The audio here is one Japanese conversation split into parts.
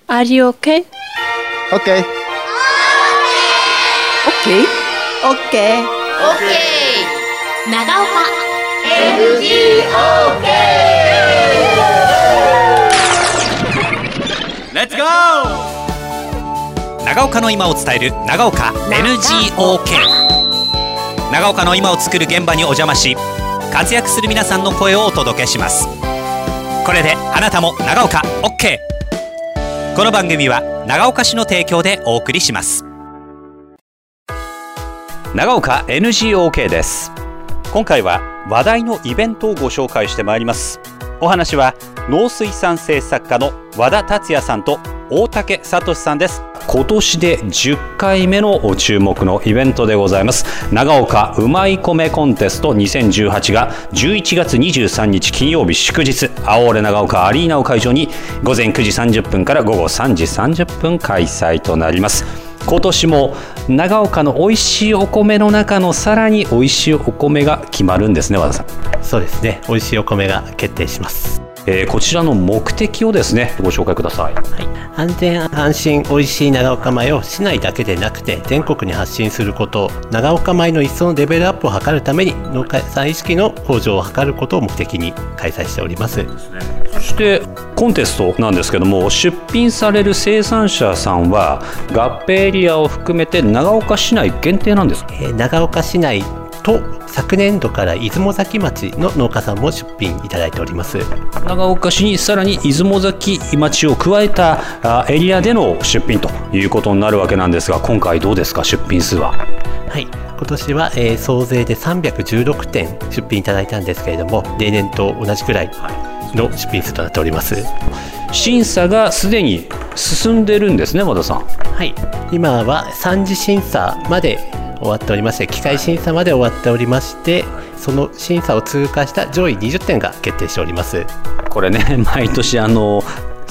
Are you okay? Okay. Okay. OK。 長岡 Let's go! 長岡の今を伝える長岡 NGOK。 長岡の今を作る現場にお邪魔し、活躍する皆さんの声をお届けします。これであなたも長岡 OK。 この番組は長岡市の提供でお送りします。長岡 NGOK です。今回は話題のイベントをご紹介してまいります。お話は農水産政策課の和田達也さんと大竹聡さんです。今年で10回目の注目のイベントでございます。長岡うまい米コンテスト2018が11月23日金曜日祝日、青俺長岡アリーナを会場に午前9時30分から午後3時30分開催となります。今年も長岡の美味しいお米の中のさらに美味しいお米が決まるんですね、和田さん。 そうですね、美味しいお米が決定します。 こちらの目的をですね、ご紹介ください。 はい、安全安心美味しい長岡米を市内だけでなくて全国に発信すること、長岡米の一層のレベルアップを図るために農家さん意識の向上を図ることを目的に開催しております。 そしてコンテストなんですけども、出品される生産者さんは合併エリアを含めて長岡市内限定なんですか？ 長岡市内と昨年度から出雲崎町の農家さんも出品いただいております。 長岡市にさらに出雲崎町を加えたエリアでの出品ということになるわけなんですが、今回どうですか、出品数は？ はい、今年は、総勢で316点出品いただいたんですけれども、例年と同じくらいの出品数となっております。 審査がすでに進んでるんですね、和田さん。 はい、今は3次審査まで終わっておりまして、機械審査まで終わっておりまして、その審査を通過した上位20点が決定しております。 これね、毎年その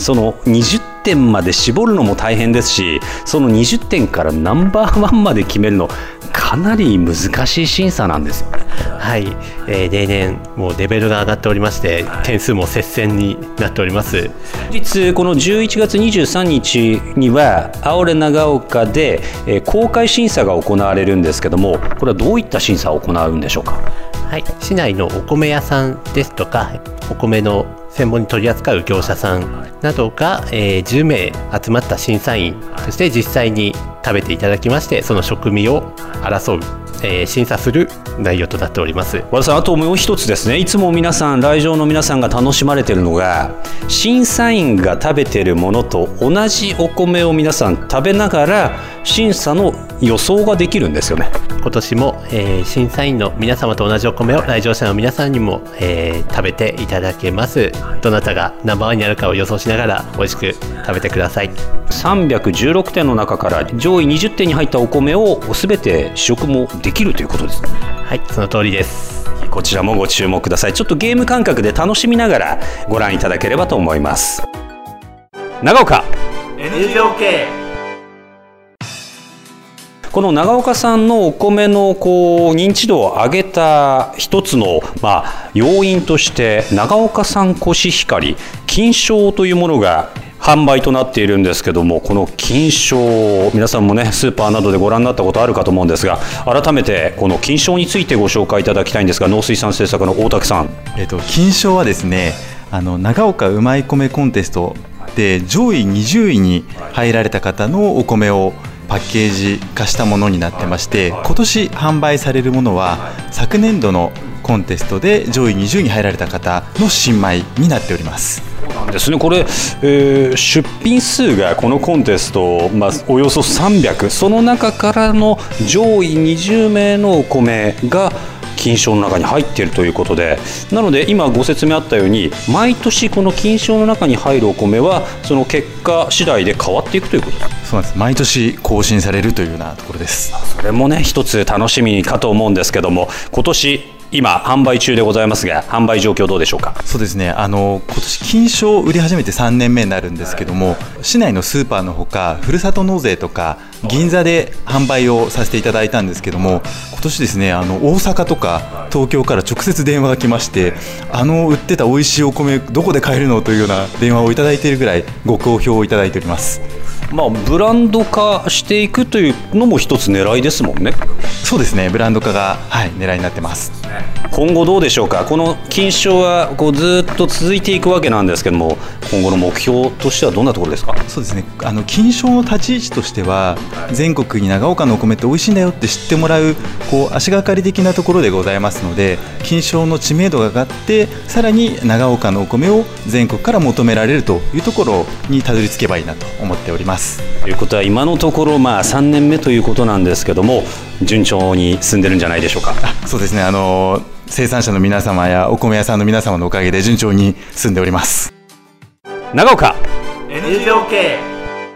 20点まで絞るのも大変ですし、その20点からナンバーワンまで決めるのかなり難しい審査なんですよね。 はい、例年もうレベルが上がっておりまして、点数も接戦になっております。 実この11月23日には青俺長岡で、公開審査が行われるんですけども、これはどういった審査を行うんでしょうか？ はい、市内のお米屋さんですとか、お米の専門に取り扱う業者さんなどが、10名集まった審査員、そして実際に食べていただきまして、その食味を争う、審査する内容となっております。 和田さん、あともう一つですね、いつも皆さん来場の皆さんが楽しまれているのが、審査員が食べているものと同じお米を皆さん食べながら審査の予想ができるんですよね。 今年も、審査員の皆様と同じお米を来場者の皆さんにも、食べていただけます。どなたがナンバーワンになるかを予想しながら美味しく食べてください。 316点の中から上位20点に入ったお米を全て試食もできるということですね。 はい、その通りです。 こちらもご注目ください。ちょっとゲーム感覚で楽しみながらご覧いただければと思います。長岡 NGOK。 この長岡産のお米の認知度を上げた一つの、要因として長岡産コシヒカリ金賞というものが販売となっているんですけども、この金賞、皆さんもねスーパーなどでご覧になったことあるかと思うんですが、改めてこの金賞についてご紹介いただきたいんですが、農水産政策の大竹さん。 金賞はですね、長岡うまい米コンテストで上位20位に入られた方のお米をパッケージ化したものになってまして、今年販売されるものは昨年度のコンテストで上位20位に入られた方の新米になっております。 そうなんですね。これ、出品数がこのコンテスト、およそ300、その中からの上位20名のお米が金賞の中に入っているということで、なので今ご説明あったように、毎年この金賞の中に入るお米はその結果次第で変わっていくということです。 そうなんです。毎年更新されるというようなところです。 それもね一つ楽しみかと思うんですけども、今年今販売中でございますが、販売状況どうでしょうか？ そうですね、今年金賞を売り始めて3年目になるんですけども、市内のスーパーのほかふるさと納税とか銀座で販売をさせていただいたんですけども、今年ですね、大阪とか東京から直接電話が来まして、売ってた美味しいお米どこで買えるのというような電話をいただいているぐらいご好評をいただいております。 ブランド化していくというのも一つ狙いですもんね。 そうですね、ブランド化が、狙いになってます。 今後どうでしょうか？この金賞はずっと続いていくわけなんですけども、今後の目標としてはどんなところですか？ そうですね、金賞の立ち位置としては、全国に長岡のお米って美味しいんだよって知ってもらう足がかり的なところでございますので、金賞の知名度が上がって、さらに長岡のお米を全国から求められるというところにたどり着けばいいなと思っております。 ということは今のところ3年目ということなんですけども、順調に進んでるんじゃないでしょうか？ そうですね、生産者の皆様やお米屋さんの皆様のおかげで順調に進んでおります。 長岡 NGOK。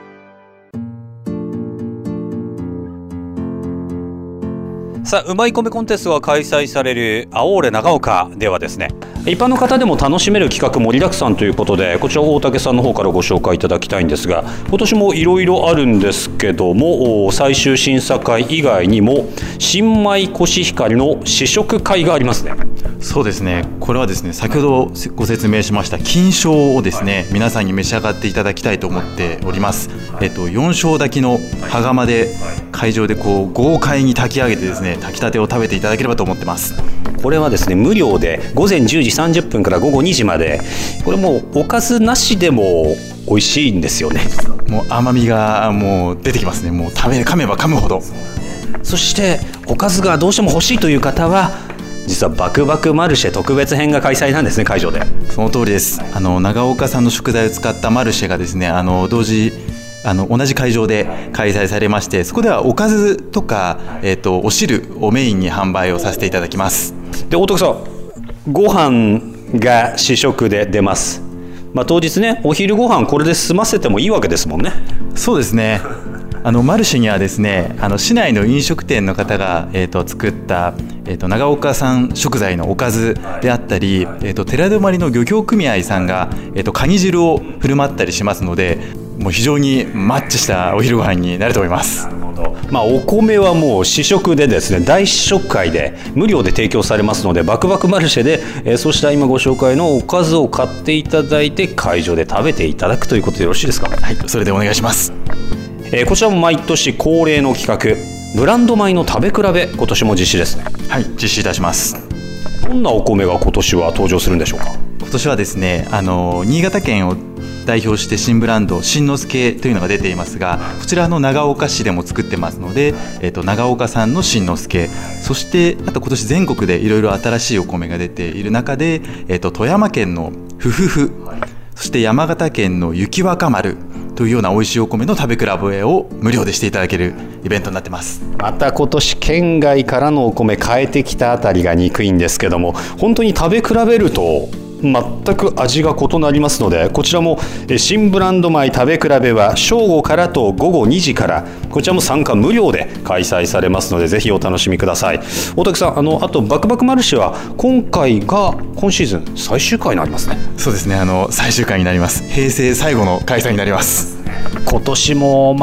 さあ、うまい米コンテストが開催されるアオーレ長岡ではですね、一般の方でも楽しめる企画盛りだくさんということで、こちら大竹さんの方からご紹介いただきたいんですが、今年もいろいろあるんですけども、最終審査会以外にも新米コシヒカリの試食会がありますね。 そうですね、これはですね、先ほどご説明しました金賞をですね、皆さんに召し上がっていただきたいと思っております。4升炊きの羽釜で会場で豪快に炊き上げてですね、炊きたてを食べていただければと思ってます。 これはですね、無料で午前10時30分から午後2時まで、これもうおかずなしでも美味しいんですよね。 もう甘みがもう出てきますね。もう噛めば噛むほど。 そしておかずがどうしても欲しいという方は、実はバクバクマルシェ特別編が開催なんですね、会場で。 その通りです。長岡産の食材を使ったマルシェがですね、同じ会場で開催されまして、そこではおかずとか、お汁をメインに販売をさせていただきます。 で、大竹さん、ご飯が試食で出ます。当日ね、お昼ご飯これで済ませてもいいわけですもんね。 そうですね、マルシェにはですね、市内の飲食店の方が、作った、長岡産食材のおかずであったり、寺泊の漁協組合さんが、カニ汁を振る舞ったりしますので、もう非常にマッチしたお昼ご飯になると思います。 お米はもう試食でですね、大試食会で無料で提供されますので、バクバクマルシェで、そうした今ご紹介のおかずを買っていただいて会場で食べていただくということでよろしいですか？ はい、それでお願いします。 こちらも毎年恒例の企画、ブランド米の食べ比べ、今年も実施ですね。 はい、実施いたします。 どんなお米が今年は登場するんでしょうか？ 今年はですね、新潟県を代表して新ブランド新之助というのが出ていますが、こちら長岡市でも作ってますので、長岡産の新之助、そしてあと今年全国でいろいろ新しいお米が出ている中で、富山県のふふふ、そして山形県の雪若丸というような美味しいお米の食べ比べを無料でしていただけるイベントになってます。 また今年県外からのお米変えてきたあたりが憎いんですけども、本当に食べ比べると全く味が異なりますので、こちらも新ブランド米食べ比べは正午からと午後2時から、こちらも参加無料で開催されますので、ぜひお楽しみください。大竹さん、あとバクバクマルシェは今回が今シーズン最終回になりますね。 そうですね、最終回になります。平成最後の開催になります。 今年も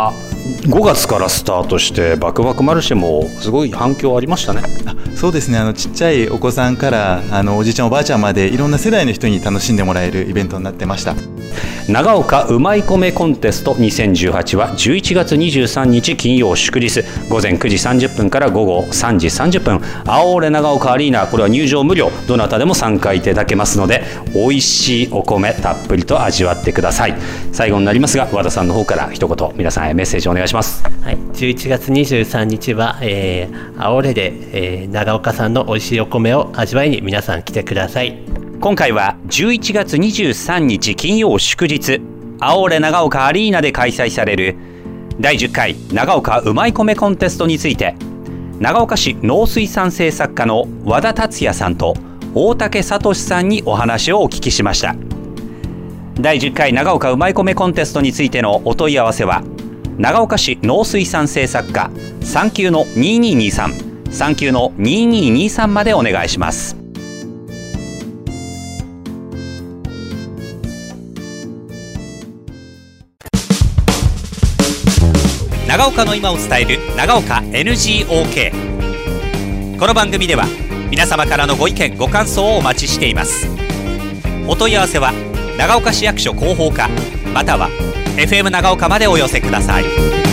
5月からスタートしてバクバクマルシェもすごい反響ありましたね。 そうですね、ちっちゃいお子さんからおじいちゃんおばあちゃんまでいろんな世代の人に楽しんでもらえるイベントになってました。 長岡うまい米コンテスト2018は11月23日金曜祝日、午前9時30分から午後3時30分、アオーレ長岡アリーナ、これは入場無料、どなたでも参加いただけますので、美味しいお米たっぷりと味わってください。最後になりますが、和田さんの方から一言皆さんへメッセージお願いします。 はい、11月23日は、アオーレで、長岡産の美味しいお米を味わいに皆さん来てください。 今回は11月23日金曜祝日、アオーレ長岡アリーナで開催される第10回長岡うまい米コンテストについて、長岡市農水産政策課の和田達也さんと大竹聡さんにお話をお聞きしました。第10回長岡うまい米コンテストについてのお問い合わせは、長岡市農水産政策課3級の2223 39-2223までお願いします。長岡の今を伝える長岡 NGOK。 この番組では皆様からのご意見ご感想をお待ちしています。お問い合わせは長岡市役所広報課または FM 長岡までお寄せください。